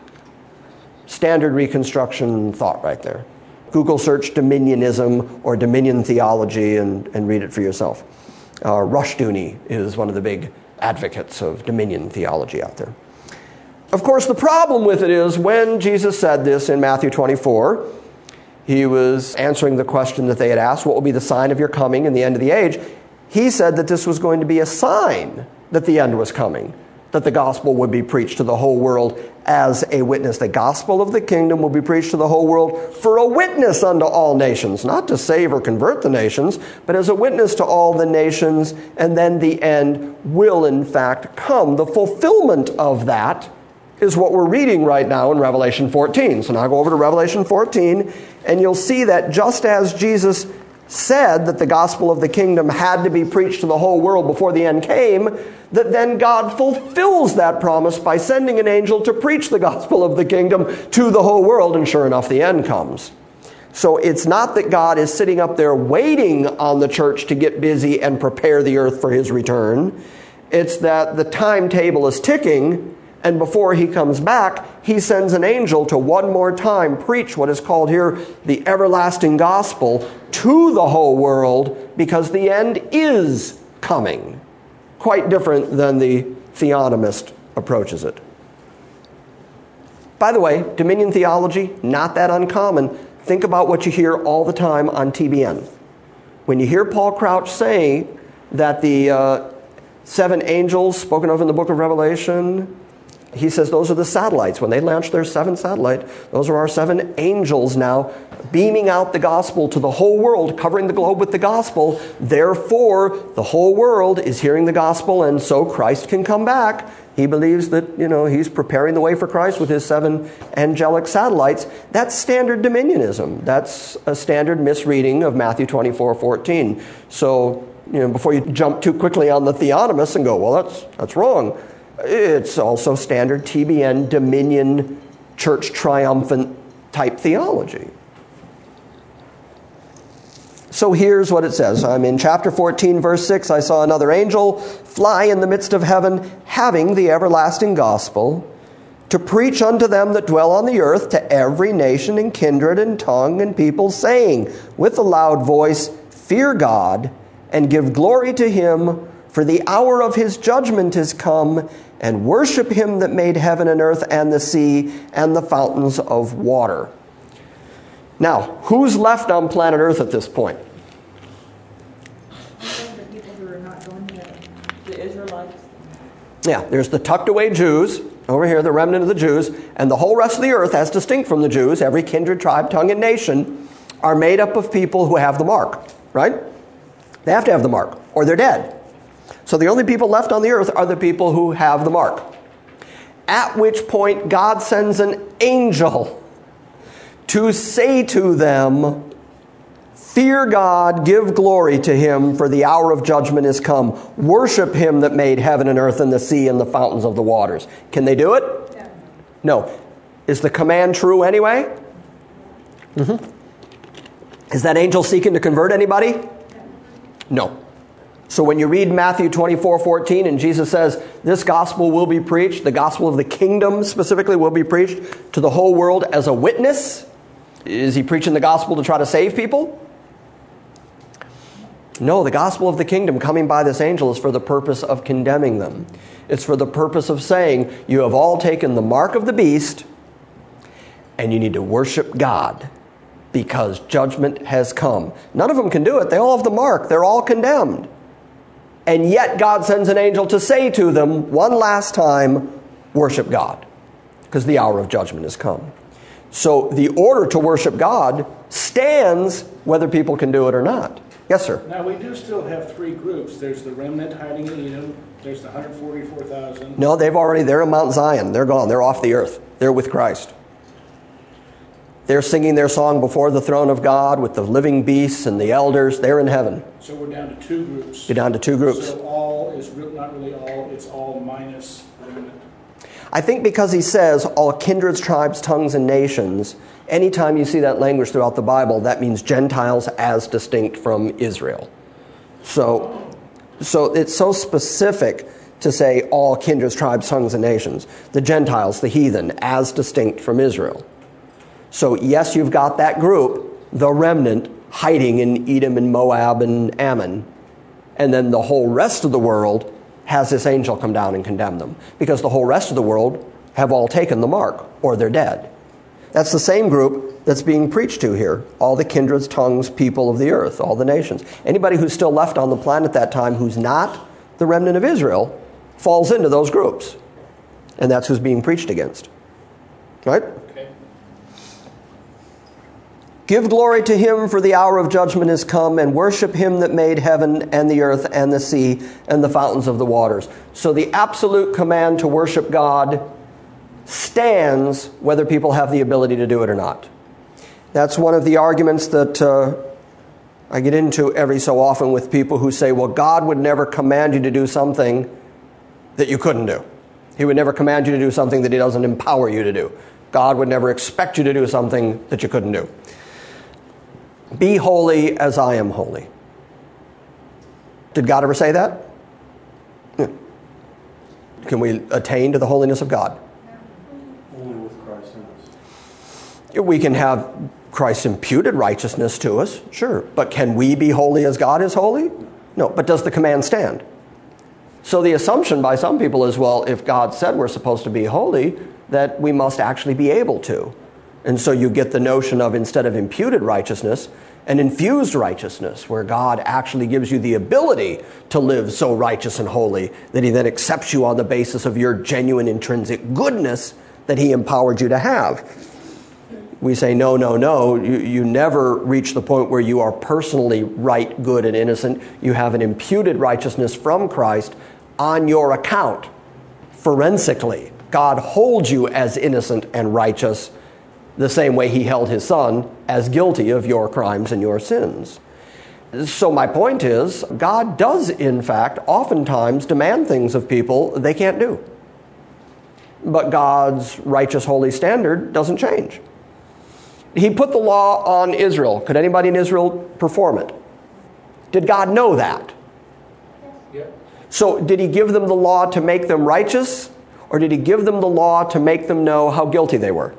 Standard Reconstruction thought right there. Google search dominionism or dominion theology and, and read it for yourself. Uh, Rushdoony is one of the big advocates of dominion theology out there. Of course, the problem with it is when Jesus said this in Matthew twenty-four, he was answering the question that they had asked, what will be the sign of your coming and the end of the age? He said that this was going to be a sign that the end was coming, that the gospel would be preached to the whole world as a witness. The gospel of the kingdom will be preached to the whole world for a witness unto all nations, not to save or convert the nations, but as a witness to all the nations, and then the end will in fact come. The fulfillment of that is what we're reading right now in Revelation fourteen. So now go over to Revelation fourteen, and you'll see that just as Jesus said that the gospel of the kingdom had to be preached to the whole world before the end came, that then God fulfills that promise by sending an angel to preach the gospel of the kingdom to the whole world, and sure enough, the end comes. So it's not that God is sitting up there waiting on the church to get busy and prepare the earth for his return. It's that the timetable is ticking, and before he comes back, he sends an angel to one more time preach what is called here the everlasting gospel to the whole world, because the end is coming. Quite different than the theonomist approaches it. By the way, dominion theology, not that uncommon. Think about what you hear all the time on T B N. When you hear Paul Crouch say that the uh, seven angels spoken of in the book of Revelation, he says those are the satellites. When they launch their seven satellite, those are our seven angels now beaming out the gospel to the whole world, covering the globe with the gospel. Therefore, the whole world is hearing the gospel, and so Christ can come back. He believes that, you know, he's preparing the way for Christ with his seven angelic satellites. That's standard dominionism. That's a standard misreading of Matthew twenty-four fourteen. So, you know, before you jump too quickly on the theonomists and go, well, that's that's wrong. It's also standard T B N, dominion, church triumphant type theology. So here's what it says. I'm in chapter fourteen, verse six. I saw another angel fly in the midst of heaven, having the everlasting gospel, to preach unto them that dwell on the earth, to every nation and kindred and tongue and people, saying with a loud voice, fear God, and give glory to him, for the hour of his judgment is come, and worship him that made heaven and earth and the sea and the fountains of water. Now, who's left on planet Earth at this point? The people who are not going to the Israelites. Yeah, there's the tucked away Jews, over here, the remnant of the Jews, and the whole rest of the earth, as distinct from the Jews, every kindred, tribe, tongue, and nation, are made up of people who have the mark, right? They have to have the mark, or they're dead. So the only people left on the earth are the people who have the mark. At which point God sends an angel to say to them, fear God, give glory to him, for the hour of judgment is come. Worship him that made heaven and earth and the sea and the fountains of the waters. Can they do it? Yeah. No. Is the command true anyway? Mm-hmm. Is that angel seeking to convert anybody? No. So when you read Matthew twenty-four fourteen and Jesus says, this gospel will be preached, the gospel of the kingdom specifically will be preached to the whole world as a witness, is he preaching the gospel to try to save people? No, the gospel of the kingdom coming by this angel is for the purpose of condemning them. It's for the purpose of saying, you have all taken the mark of the beast, and you need to worship God, because judgment has come. None of them can do it. They all have the mark. They're all condemned. And yet God sends an angel to say to them one last time, worship God. because the hour of judgment has come. So the order to worship God stands whether people can do it or not. Yes, sir? Now, we do still have three groups. There's the remnant hiding in Edom. There's the one hundred forty-four thousand. No, they've already, they're in Mount Zion. They're gone. They're off the earth. They're with Christ. They're singing their song before the throne of God with the living beasts and the elders. They're in heaven. So we're down to two groups. You're down to two groups. So all is re- not really all. It's all minus remnant. I think because he says all kindreds, tribes, tongues, and nations, anytime you see that language throughout the Bible, that means Gentiles as distinct from Israel. So, so it's so specific to say all kindreds, tribes, tongues, and nations. The Gentiles, the heathen, as distinct from Israel. So yes, you've got that group, the remnant, hiding in Edom and Moab and Ammon. And then the whole rest of the world has this angel come down and condemn them. Because the whole rest of the world have all taken the mark, or they're dead. That's the same group that's being preached to here. All the kindreds, tongues, people of the earth, all the nations. Anybody who's still left on the planet at that time who's not the remnant of Israel falls into those groups. And that's who's being preached against. Right? Okay. Give glory to him, for the hour of judgment is come, and worship him that made heaven and the earth and the sea and the fountains of the waters. So the absolute command to worship God stands whether people have the ability to do it or not. That's one of the arguments that uh, I get into every so often with people who say, well, God would never command you to do something that you couldn't do. He would never command you to do something that he doesn't empower you to do. God would never expect you to do something that you couldn't do. Be holy as I am holy. Did God ever say that? Yeah. Can we attain to the holiness of God? Only with Christ in us. We can have Christ's imputed righteousness to us, sure. But can we be holy as God is holy? No. But does the command stand? So the assumption by some people is, well, if God said we're supposed to be holy, that we must actually be able to. And so you get the notion of, instead of imputed righteousness, an infused righteousness, where God actually gives you the ability to live so righteous and holy that he then accepts you on the basis of your genuine intrinsic goodness that he empowered you to have. We say, no, no, no, you, you never reach the point where you are personally right, good, and innocent. You have an imputed righteousness from Christ on your account, forensically. God holds you as innocent and righteous the same way he held his son as guilty of your crimes and your sins. So my point is, God does, in fact, oftentimes demand things of people they can't do. But God's righteous, holy standard doesn't change. He put the law on Israel. Could anybody in Israel perform it? Did God know that? Yep. So did he give them the law to make them righteous? Or did he give them the law to make them know how guilty they were?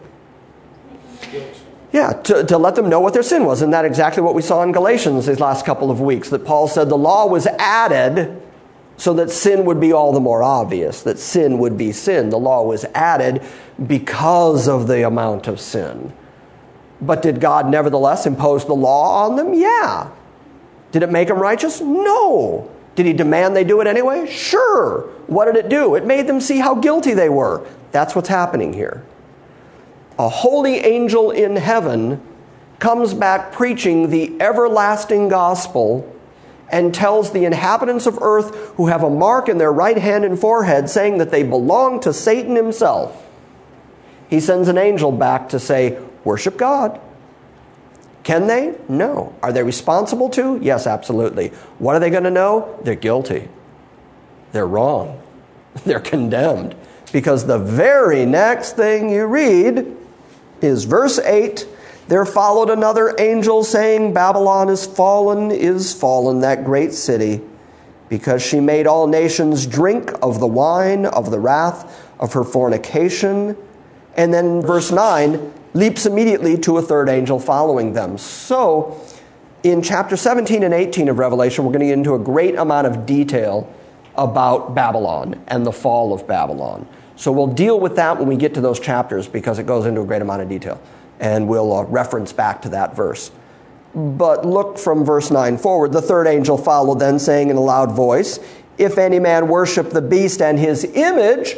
Yeah, to, to let them know what their sin was. Isn't that exactly what we saw in Galatians these last couple of weeks? That Paul said the law was added so that sin would be all the more obvious, that sin would be sin. The law was added because of the amount of sin. But did God nevertheless impose the law on them? Yeah. Did it make them righteous? No. Did he demand they do it anyway? Sure. What did it do? It made them see how guilty they were. That's what's happening here. A holy angel in heaven comes back preaching the everlasting gospel and tells the inhabitants of earth who have a mark in their right hand and forehead saying that they belong to Satan himself. He sends an angel back to say, worship God. Can they? No. Are they responsible to? Yes, absolutely. What are they going to know? They're guilty. They're wrong. They're condemned. Because the very next thing you read is verse eight. There followed another angel saying, Babylon is fallen, is fallen, that great city, because she made all nations drink of the wine of the wrath of her fornication. And then verse nine leaps immediately to a third angel following them. So in chapter seventeen and eighteen of Revelation, we're going to get into a great amount of detail about Babylon and the fall of Babylon. So we'll deal with that when we get to those chapters because it goes into a great amount of detail. And we'll uh, reference back to that verse. But look from verse nine forward. The third angel followed then, saying in a loud voice, if any man worship the beast and his image.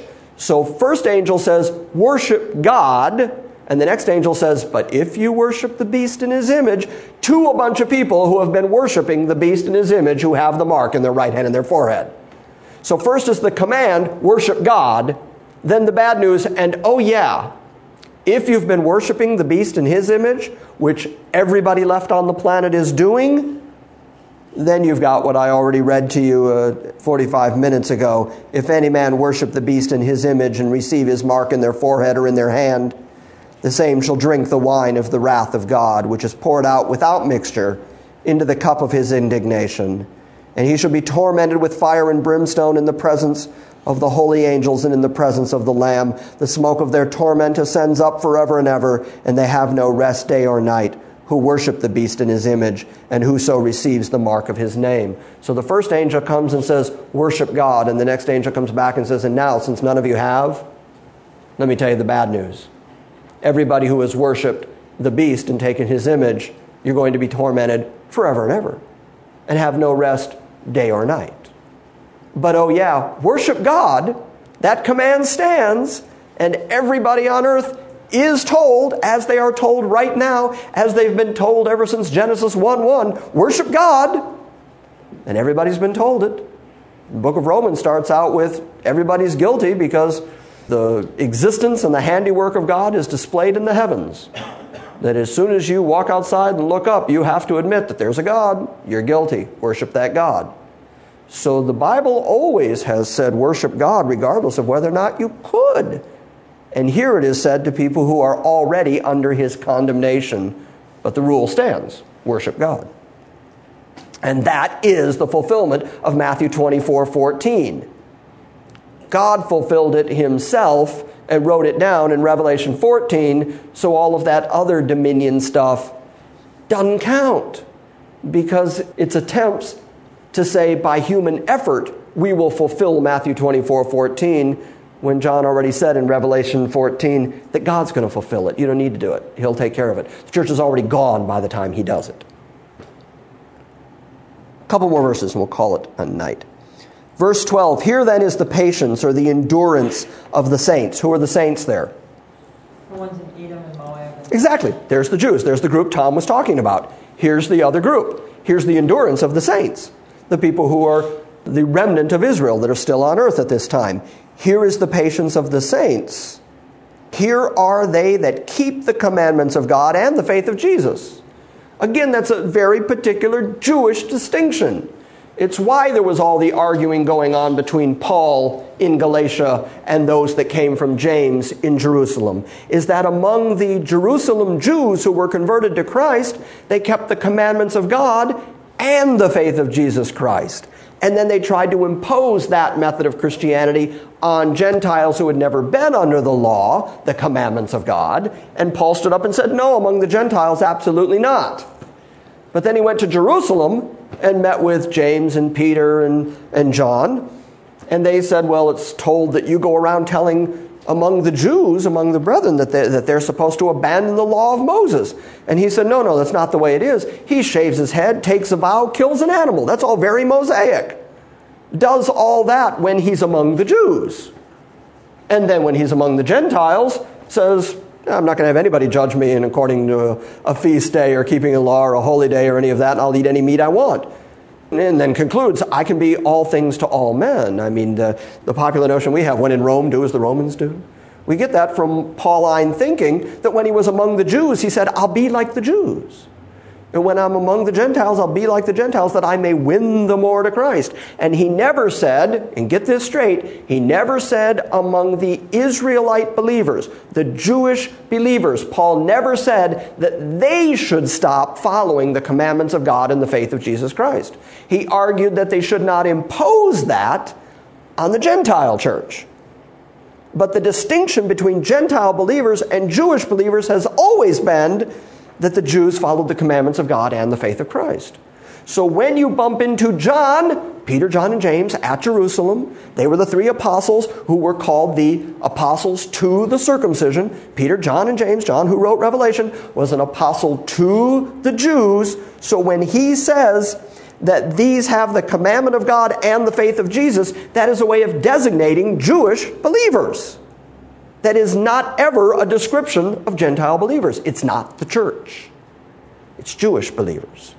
So first angel says, worship God. And the next angel says, but if you worship the beast in his image, to a bunch of people who have been worshiping the beast in his image, who have the mark in their right hand and their forehead. So first is the command, worship God. Then the bad news, and oh yeah, if you've been worshiping the beast in his image, which everybody left on the planet is doing, then you've got what I already read to you uh, forty-five minutes ago. If any man worship the beast in his image and receive his mark in their forehead or in their hand, the same shall drink the wine of the wrath of God, which is poured out without mixture into the cup of his indignation. And he shall be tormented with fire and brimstone in the presence of the holy angels and in the presence of the Lamb. The smoke of their torment ascends up forever and ever, and they have no rest day or night, who worship the beast in his image, and whoso receives the mark of his name. So the first angel comes and says, worship God, and the next angel comes back and says, and now, since none of you have, let me tell you the bad news. Everybody who has worshipped the beast and taken his image, you're going to be tormented forever and ever, and have no rest day or night. But oh yeah, worship God, that command stands, and everybody on earth is told, as they are told right now, as they've been told ever since Genesis one one, worship God. And everybody's been told it. The book of Romans starts out with everybody's guilty because the existence and the handiwork of God is displayed in the heavens. That as soon as you walk outside and look up, you have to admit that there's a God. You're guilty. Worship that God. So the Bible always has said worship God regardless of whether or not you could. And here it is said to people who are already under his condemnation. But the rule stands. Worship God. And that is the fulfillment of Matthew twenty-four fourteen. God fulfilled it himself and wrote it down in Revelation fourteen, so all of that other dominion stuff doesn't count. Because it's attempts to say by human effort we will fulfill Matthew twenty-four fourteen, when John already said in Revelation fourteen that God's going to fulfill it. You don't need to do it. He'll take care of it. The church is already gone by the time he does it. A couple more verses and we'll call it a night. Verse twelve, here then is the patience or the endurance of the saints. Who are the saints there? The ones in Edom and Moab. Exactly. There's the Jews. There's the group Tom was talking about. Here's the other group. Here's the endurance of the saints. The people who are the remnant of Israel that are still on earth at this time. Here is the patience of the saints. Here are they that keep the commandments of God and the faith of Jesus. Again, that's a very particular Jewish distinction. It's why there was all the arguing going on between Paul in Galatia and those that came from James in Jerusalem. Is that among the Jerusalem Jews who were converted to Christ, they kept the commandments of God and the faith of Jesus Christ. And then they tried to impose that method of Christianity on Gentiles who had never been under the law, the commandments of God. And Paul stood up and said, no, among the Gentiles, absolutely not. But then he went to Jerusalem and met with James and Peter and, and John. And they said, well, it's told that you go around telling among the Jews, among the brethren, that, they, that they're supposed to abandon the law of Moses. And he said, no, no, that's not the way it is. He shaves his head, takes a vow, kills an animal. That's all very Mosaic. Does all that when he's among the Jews. And then when he's among the Gentiles, says, I'm not going to have anybody judge me in according to a, a feast day or keeping a law or a holy day or any of that, and I'll eat any meat I want. And then concludes, I can be all things to all men. I mean, the, the popular notion we have, when in Rome, do as the Romans do. We get that from Pauline thinking that when he was among the Jews, he said, I'll be like the Jews. And when I'm among the Gentiles, I'll be like the Gentiles, that I may win the more to Christ. And he never said, and get this straight, he never said among the Israelite believers, the Jewish believers, Paul never said that they should stop following the commandments of God and the faith of Jesus Christ. He argued that they should not impose that on the Gentile church. But the distinction between Gentile believers and Jewish believers has always been that the Jews followed the commandments of God and the faith of Christ. So when you bump into John, Peter, John, and James at Jerusalem, they were the three apostles who were called the apostles to the circumcision. Peter, John, and James, John who wrote Revelation, was an apostle to the Jews. So when he says that these have the commandment of God and the faith of Jesus, that is a way of designating Jewish believers. That is not ever a description of Gentile believers. It's not the church. It's Jewish believers.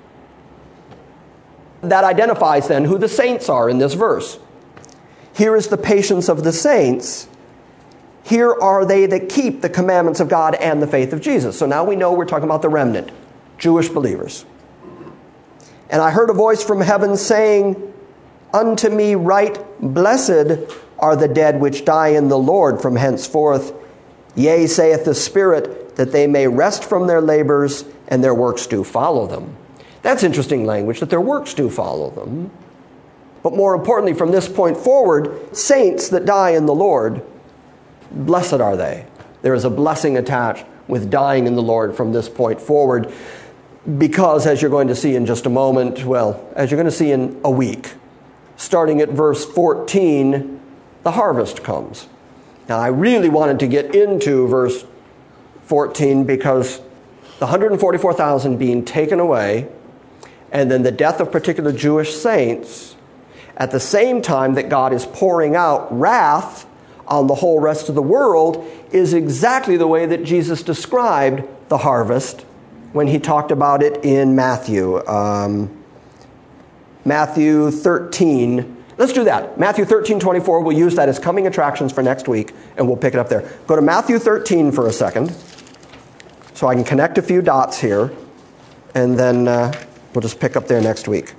That identifies then who the saints are in this verse. Here is the patience of the saints. Here are they that keep the commandments of God and the faith of Jesus. So now we know we're talking about the remnant, Jewish believers. And I heard a voice from heaven saying, "Unto me write, Blessed are the dead which die in the Lord from henceforth. Yea, saith the Spirit, that they may rest from their labors, and their works do follow them." That's interesting language, that their works do follow them. But more importantly, from this point forward, saints that die in the Lord, blessed are they. There is a blessing attached with dying in the Lord from this point forward, because as you're going to see in just a moment, well, as you're going to see in a week, starting at verse fourteen, the harvest comes. Now, I really wanted to get into verse fourteen because the one hundred forty-four thousand being taken away, and then the death of particular Jewish saints, at the same time that God is pouring out wrath on the whole rest of the world, is exactly the way that Jesus described the harvest when he talked about it in Matthew. Um, Matthew thirteen. Let's do that. Matthew thirteen twenty-four. We'll use that as coming attractions for next week, and we'll pick it up there. Go to Matthew thirteen for a second, so I can connect a few dots here, and then uh, we'll just pick up there next week.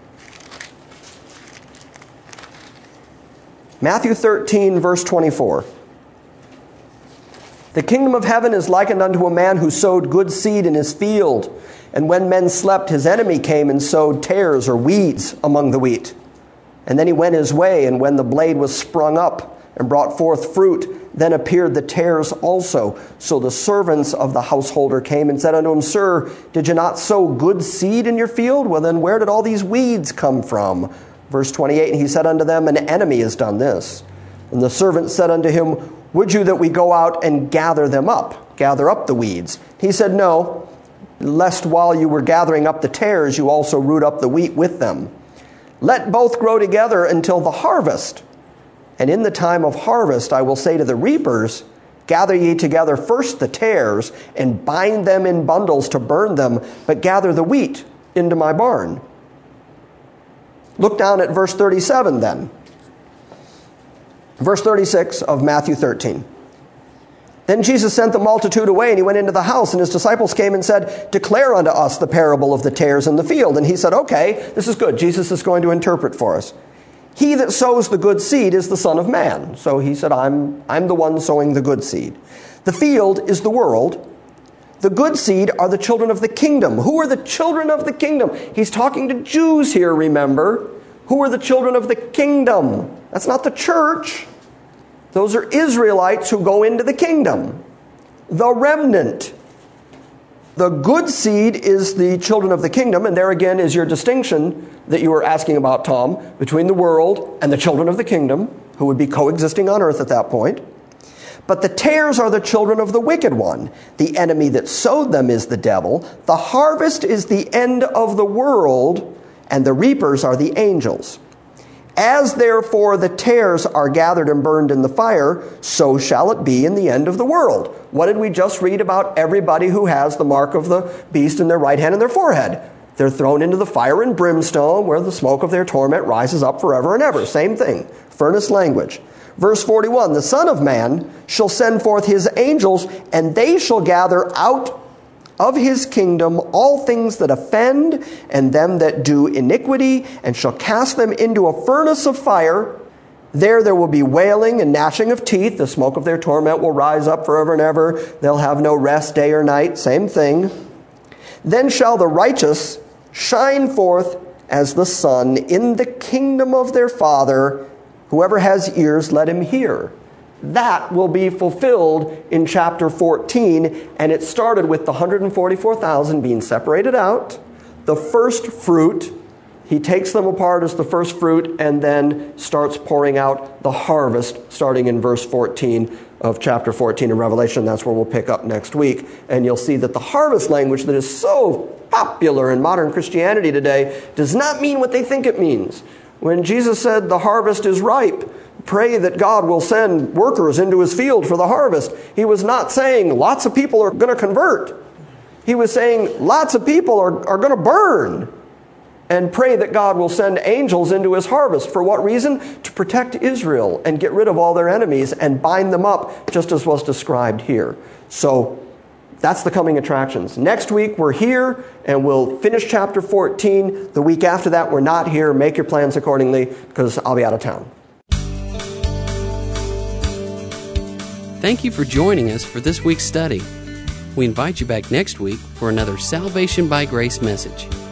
Matthew thirteen, verse twenty-four. "The kingdom of heaven is likened unto a man who sowed good seed in his field. And when men slept, his enemy came and sowed tares or weeds among the wheat. And then he went his way, and when the blade was sprung up and brought forth fruit, then appeared the tares also. So the servants of the householder came and said unto him, Sir, did you not sow good seed in your field? Well, then where did all these weeds come from?" Verse twenty-eight, "And he said unto them, An enemy has done this. And the servant said unto him, Would you that we go out and gather them up, gather up the weeds? He said, No, lest while you were gathering up the tares, you also root up the wheat with them. Let both grow together until the harvest. And in the time of harvest I will say to the reapers, Gather ye together first the tares, and bind them in bundles to burn them, but gather the wheat into my barn." Look down at verse thirty-seven then. Verse thirty-six of Matthew thirteen. "Then Jesus sent the multitude away, and he went into the house, and his disciples came and said, Declare unto us the parable of the tares in the field. And he said, Okay, this is good. Jesus is going to interpret for us. He that sows the good seed is the Son of Man. So he said, I'm, I'm the one sowing the good seed. The field is the world. The good seed are the children of the kingdom. Who are the children of the kingdom? He's talking to Jews here, remember. Who are the children of the kingdom? That's not the church. Those are Israelites who go into the kingdom. The remnant. The good seed is the children of the kingdom, and there again is your distinction that you were asking about, Tom, between the world and the children of the kingdom, who would be coexisting on earth at that point. But the tares are the children of the wicked one. The enemy that sowed them is the devil. The harvest is the end of the world, and the reapers are the angels. As therefore the tares are gathered and burned in the fire, so shall it be in the end of the world. What did we just read about everybody who has the mark of the beast in their right hand and their forehead? They're thrown into the fire and brimstone, where the smoke of their torment rises up forever and ever. Same thing. Furnace language. Verse forty-one, "The Son of Man shall send forth his angels, and they shall gather out of his kingdom all things that offend, and them that do iniquity, and shall cast them into a furnace of fire. There there will be wailing and gnashing of teeth. The smoke of their torment will rise up forever and ever. They'll have no rest day or night." Same thing. "Then shall the righteous shine forth as the sun in the kingdom of their Father. Whoever has ears, let him hear." That will be fulfilled in chapter fourteen, and it started with the one hundred forty-four thousand being separated out, the first fruit. He takes them apart as the first fruit and then starts pouring out the harvest starting in verse fourteen of chapter fourteen of Revelation. That's where we'll pick up next week. And you'll see that the harvest language that is so popular in modern Christianity today does not mean what they think it means. When Jesus said the harvest is ripe, pray that God will send workers into his field for the harvest, he was not saying lots of people are going to convert. He was saying lots of people are, are going to burn. And pray that God will send angels into his harvest. For what reason? To protect Israel and get rid of all their enemies and bind them up, just as was described here. So that's the coming attractions. Next week we're here and we'll finish chapter fourteen. The week after that we're not here. Make your plans accordingly because I'll be out of town. Thank you for joining us for this week's study. We invite you back next week for another Salvation by Grace message.